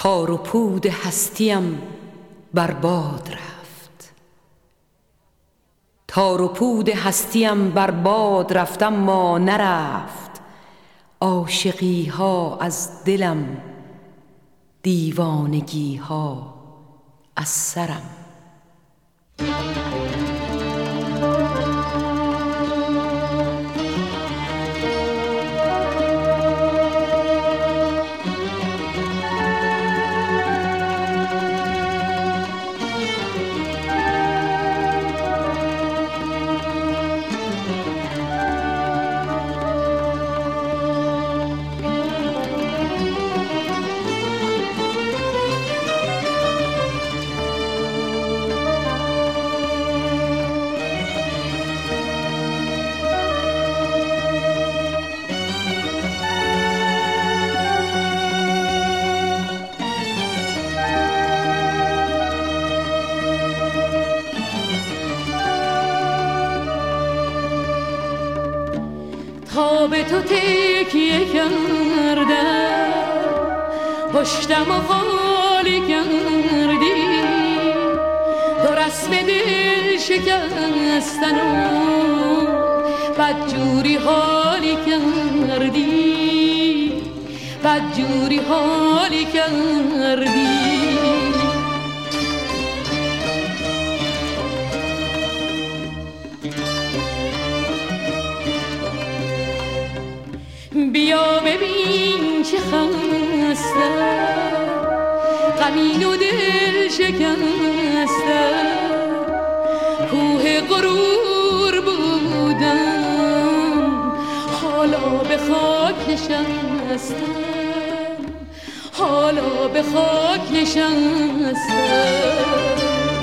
تار و پود هستیم بر باد رفت، تار و پود هستیم بر باد رفت، اما نرفت عاشقی ها از دلم، دیوانگی ها از سرم. تا به تو تکیه کردم، پشتم و خالی کردی، تو رسم دل شکستن و بدجوری حالی کردی، بدجوری حالی کردی. بیا ببین چه خستم، غمین و دل شکستم، کوه غرور بودم حالا به خاک نشستم، حالا به خاک نشستم.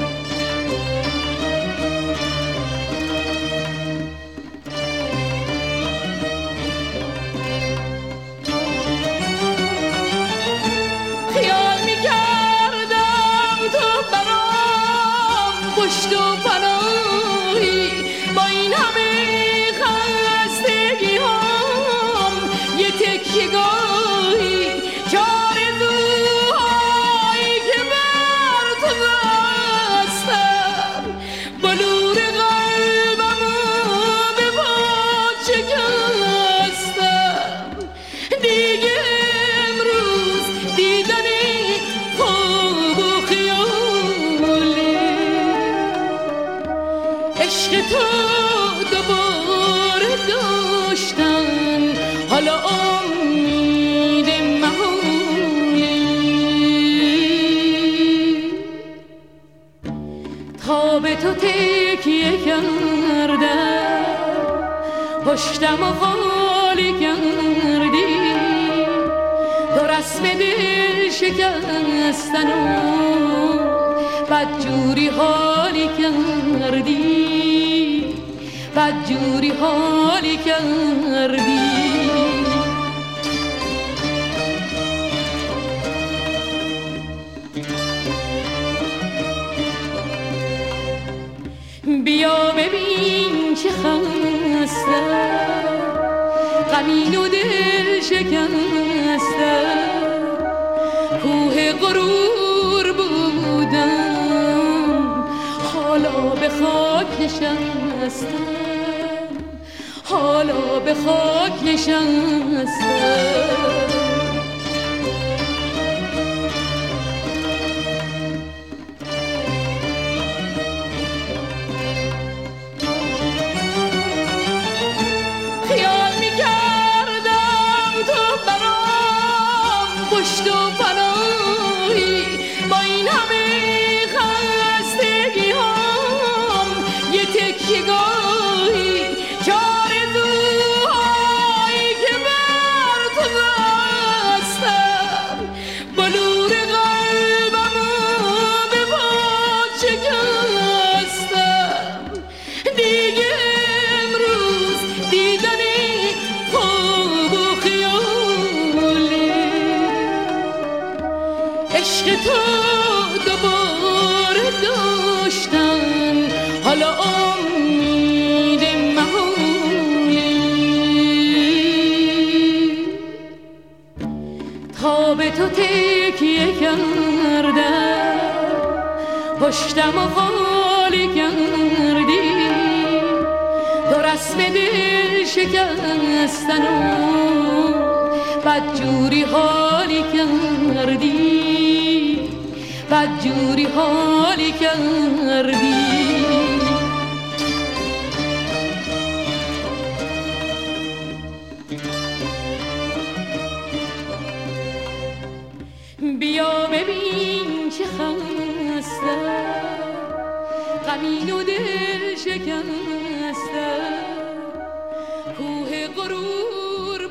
پشت و پناهی با این همه خستگی هم، یه تکیه گاهی چار زوهایی که بر تو بستم، بلور قلبمو به پاد شکستم. دیگه امروز دیدن خواب و خیاله، عشق تو دوباره داشتن حالا امید محاله. تا به تو تکیه کردم، پشتم و خالی کردی، تو رسم دل شکستن و بدجوری حالی کردی، بدجوری حالی کردی. بیا ببین چه خستم، غمین و دل شکستم، کوه غرور بودم حالا به خاک نشستم، حالا به خاک نشستم. خیال می‌کردم تو برام پشت و پناهی با این همه خستگی هم، یه تکیه گاهی چار زوهایی که بر تو بستم، بلور قلبمو به پاد شکستم. دیگه امروز دیدن خواب و خیاله، عشق تو دوباره داشتن حالا امید محاله. تا به تو تکیه کردم، پشتم و خالی کردی، تو رسم دل شکستن و بدجوری حالی کردی، بدجوری حالی کردی. بیا ببین چه خستم، غمین و دل شکستم، کوه غرور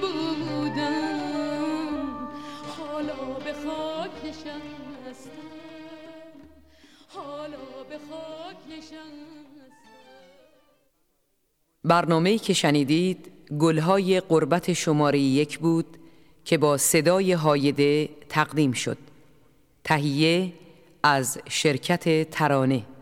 بودم حالا به خاک نشستم، حالا به خاک نشستم. برنامه‌ای که شنیدید گلهای غربت شماره 1 بود که با صدای هایده تقدیم شد. تهیه از شرکت ترانه.